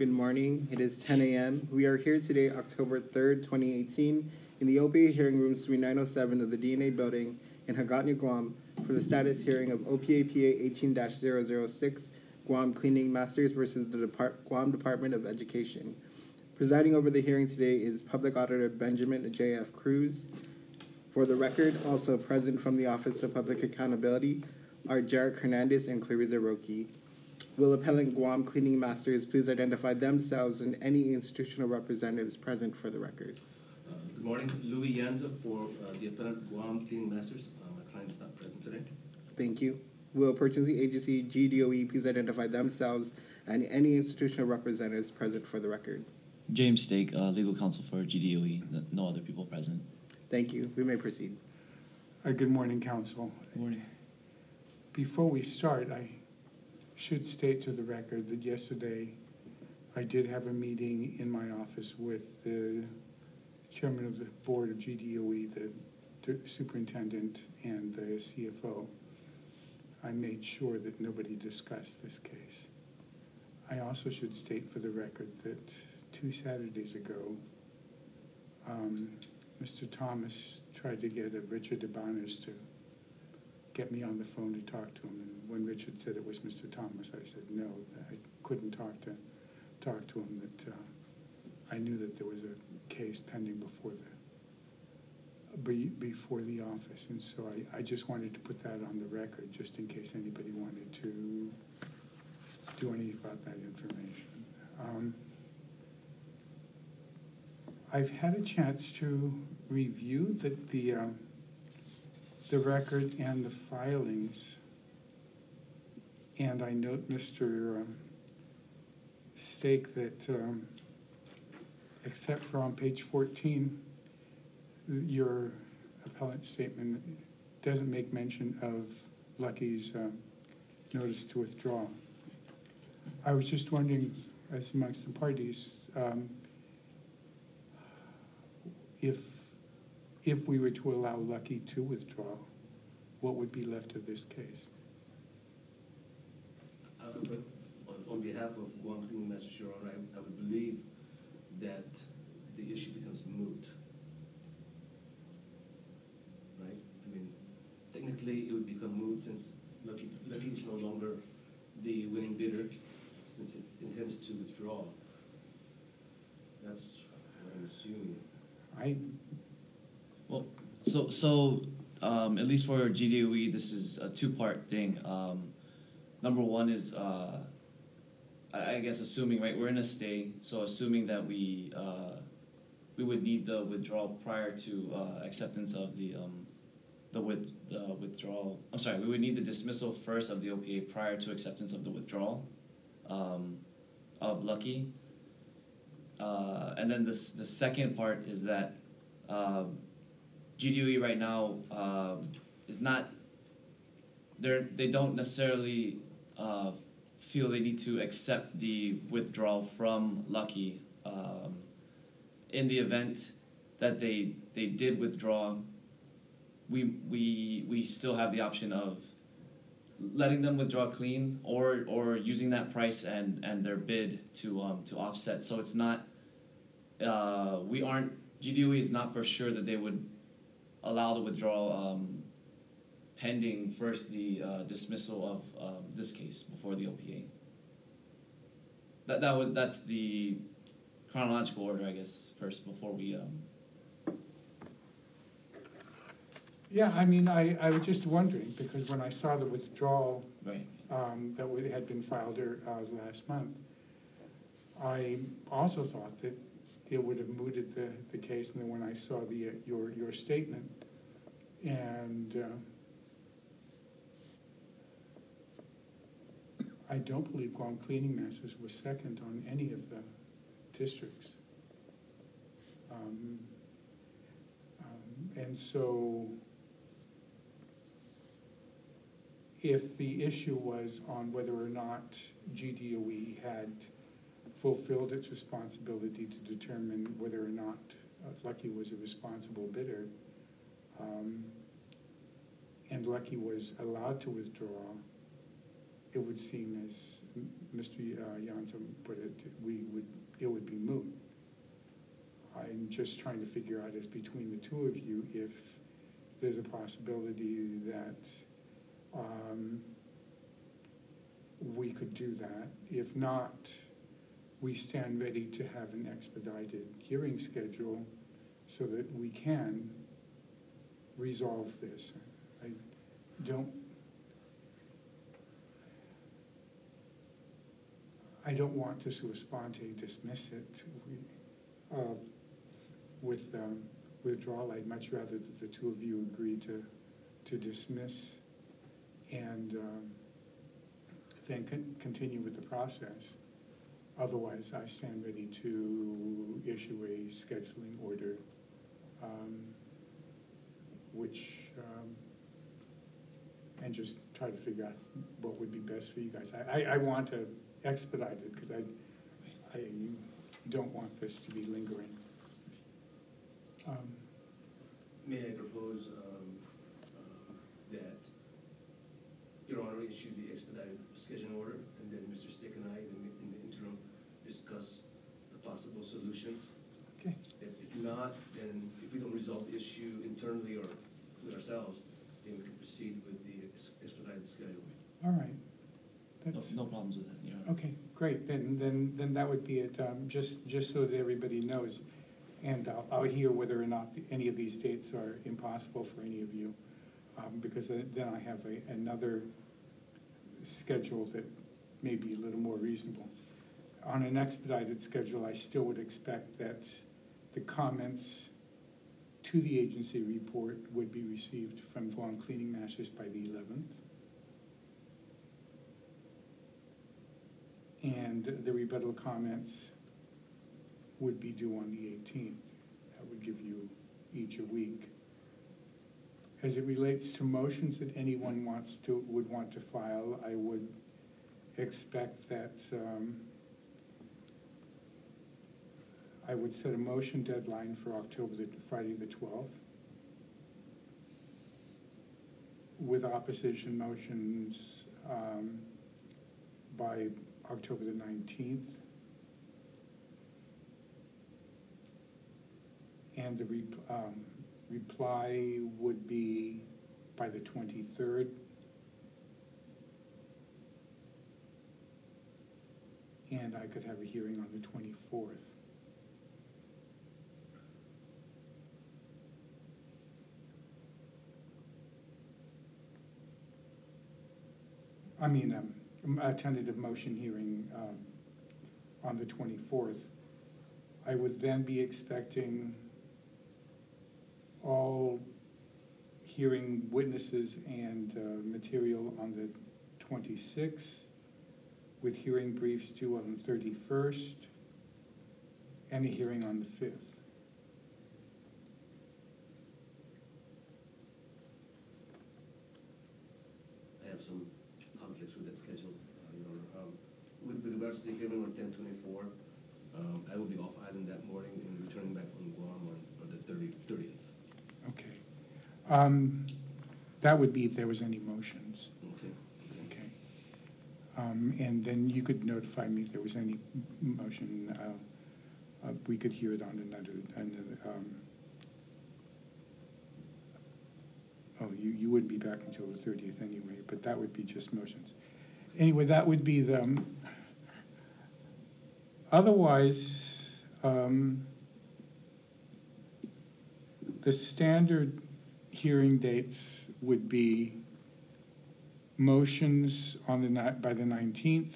Good morning. It is 10 a.m. We are here today, October 3rd, 2018, in the OPA hearing room suite 907 of the DNA building in Hagåtña, Guam, for the status hearing of OPA PA 18-006, Guam Cleaning Masters versus the Guam Department of Education. Presiding over the hearing today is Public Auditor Benjamin J.F. Cruz. For the record, also present from the Office of Public Accountability are Jarek Hernandez and Clarissa Roque. Will appellant Guam Cleaning Masters please identify themselves and any institutional representatives present for the record? Good morning. Louis Yanza for the appellant Guam Cleaning Masters. My client is not present today. Thank you. Will Purchasing Agency GDOE please identify themselves and any institutional representatives present for the record? James Stake, legal counsel for GDOE. No other people present. Thank you. We may proceed. Good morning, Council. Good morning. Before we start, I should state to the record that yesterday I did have a meeting in my office with the chairman of the board of GDOE, the superintendent, and the CFO. I made sure that nobody discussed this case. I also should state for the record that 2 Saturdays ago, Mr. Thomas tried to get Richard Ibanez to get me on the phone to talk to him, and when Richard said it was Mr. Thomas, I said no, that I couldn't talk to him, that I knew that there was a case pending before the office, and so I just wanted to put that on the record, just in case anybody wanted to do anything about that information. I've had a chance to review the record and the filings, and I note, Mr. Stake, that except for on page 14, your appellant statement doesn't make mention of Lucky's notice to withdraw. I was just wondering, as amongst the parties, if we were to allow Lucky to withdraw, what would be left of this case? But on behalf of Guam Cleaning Masters, Your Honor, I would believe that the issue becomes moot. Right? I mean, technically it would become moot since Lucky is no longer the winning bidder, since it intends to withdraw. That's what I'm assuming. Well, so at least for GDOE, this is a two-part thing. Number one is, I guess, assuming, right, we're in a stay, so assuming that we would need the withdrawal prior to acceptance of the withdrawal. I'm sorry, we would need the dismissal first of the OPA prior to acceptance of the withdrawal of Lucky. And then the second part is that GDOE right now is not, they don't necessarily feel they need to accept the withdrawal from Lucky. In the event that they did withdraw, we still have the option of letting them withdraw clean or using that price and their bid to offset. So it's not, GDOE is not for sure that they would allow the withdrawal pending first the dismissal of this case before the OPA. That's the chronological order, I guess, first before we. Yeah, I mean, I was just wondering, because when I saw the withdrawal Right. that had been filed last month, I also thought that it would have mooted the case, and then when I saw your statement, and I don't believe Guam Cleaning Masters was second on any of the districts. And so if the issue was on whether or not GDOE had fulfilled its responsibility to determine whether or not Lucky was a responsible bidder, and Lucky was allowed to withdraw, it would seem, as Mr. Jansen put it, it would be moot. I'm just trying to figure out if between the two of you, if there's a possibility that we could do that. If not, we stand ready to have an expedited hearing schedule so that we can resolve this. I don't want to sua sponte dismiss it with withdrawal. I'd much rather that the two of you agree to dismiss and then continue with the process. Otherwise, I stand ready to issue a scheduling order, and just try to figure out what would be best for you guys. I want to expedite it because I don't want this to be lingering. May I propose that Your Honor issue the expedited scheduling order, and then Mr. Stick and I, in the interim, discuss the possible solutions. Okay. If not, then if we don't resolve the issue internally or with ourselves, then we can proceed with the expedited schedule. All right. That's No problems with that, you know. okay. Great. Then that would be it. Just so that everybody knows, and I'll hear whether or not any of these dates are impossible for any of you, because then I have another schedule that may be a little more reasonable. On an expedited schedule, I still would expect that the comments to the agency report would be received from Vaughan Cleaning Masters by the 11th. And the rebuttal comments would be due on the 18th. That would give you each a week. As it relates to motions that anyone would want to file, I would expect that I would set a motion deadline for Friday the 12th, with opposition motions by October the 19th. And the reply would be by the 23rd. And I could have a hearing on the 24th. I mean, a tentative motion hearing on the 24th. I would then be expecting all hearing witnesses and material on the 26th, with hearing briefs due on the 31st, and a hearing on the 5th. I have some conflicts with that schedule, Your Honor. With regards to the hearing on 10/24, I will be off island that morning and returning back on Guam on the 30th. Okay. That would be if there was any motions. Okay. Okay. And then you could notify me if there was any motion. We could hear it on another you wouldn't be back until the 30th anyway, but that would be just motions. Anyway, that would be the, otherwise, the standard hearing dates would be motions on by the 19th,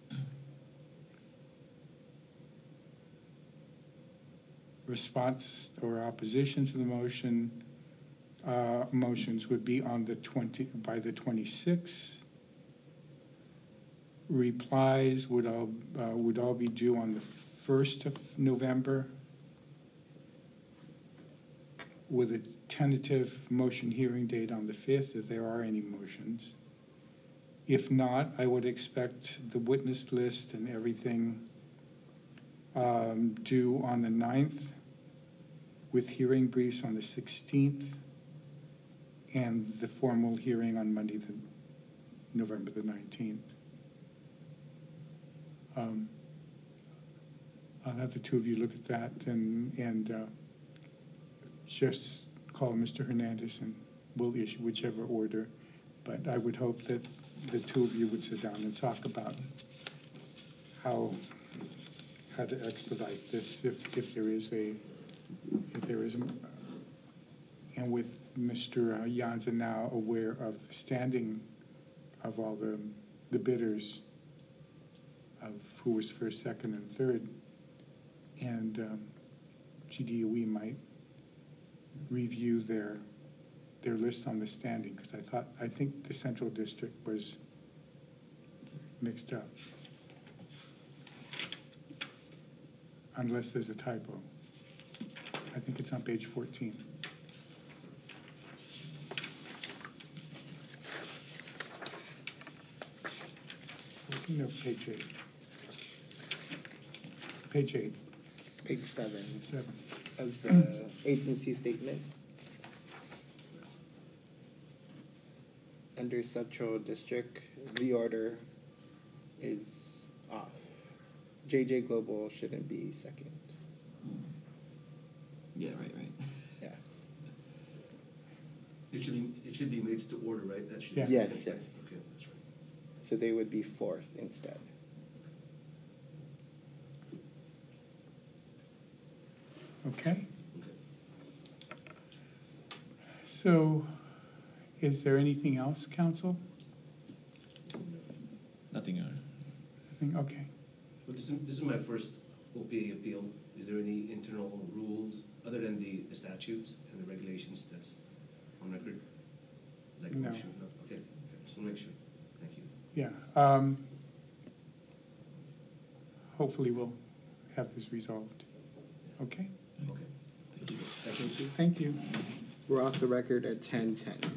response or opposition to the motion. Motions would be on by the 26th. Replies would all be due on the 1st of November, with a tentative motion hearing date on the 5th, if there are any motions. If not, I would expect the witness list and everything due on the 9th, with hearing briefs on the 16th, and the formal hearing on Monday, November the 19th. I'll have the two of you look at that and just call Mr. Hernandez and we'll issue whichever order. But I would hope that the two of you would sit down and talk about how to expedite this if there is a, and with Mr. Yanza now aware of the standing of all the bidders of who was first, second, and third, and GDOE might review their list on the standing, because I think the Central District was mixed up. Unless there's a typo. I think it's on page 14. No, page 8. Page 8. Page 7 7. of the agency statement. Under Central District, the order is off. JJ Global shouldn't be second. Yeah, right. Yeah. It should be made to order, right? That should Yeah. be Yes, second. yes. Okay, that's right. So they would be fourth instead. Okay. Okay. So, is there anything else, council? Nothing, Your Honor. Okay. But this is my first OPA appeal. Is there any internal rules other than the statutes and the regulations that's on record? Like No. Okay, just want to make sure. Thank you. Yeah. Hopefully we'll have this resolved. Okay? Okay. Thank you. Thank you. Thank you. We're off the record at 10:10.